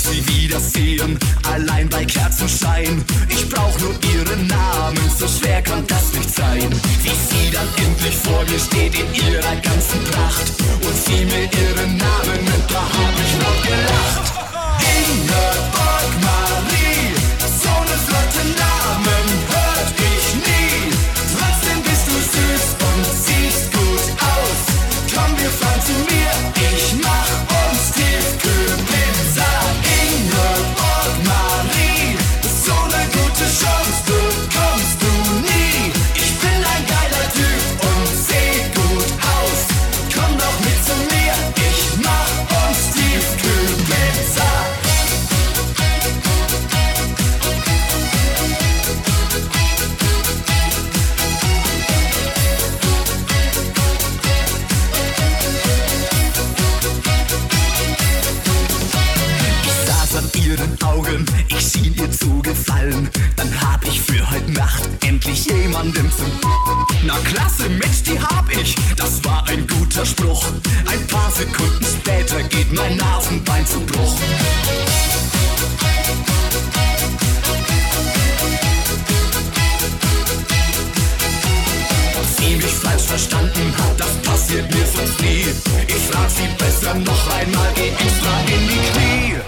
sie wiedersehen, allein bei Kerzenschein. Ich brauch nur ihren Namen, so schwer kann das nicht sein. Wie sie dann endlich vor mir steht in ihrer ganzen Pracht und sie mir ihren Namen nennt, da hab ich laut gelacht. Ingeborg Marie, so ne flotte Namen hört ich nie. Trotzdem bist du süß und siehst gut aus. Komm, wir fahren zu mir, ich mach uns Tiefkühlpizza. Ingeborg Marie, so ne gute Chance bekommst du nie. Ich bin ein geiler Typ und seh gut aus. Komm doch mit zu mir, ich mach uns Tiefkühlpizza. An ihren Augen, ich schien ihr zu gefallen. Dann hab ich für heute Nacht endlich jemanden zum. Na klasse, Mensch, die hab ich, das war ein guter Spruch. Ein paar Sekunden später geht mein Nasenbein zu Bruch. Ob sie mich falsch verstanden hat, das passiert mir sonst nie. Ich frag sie besser noch einmal, geh extra in die Knie.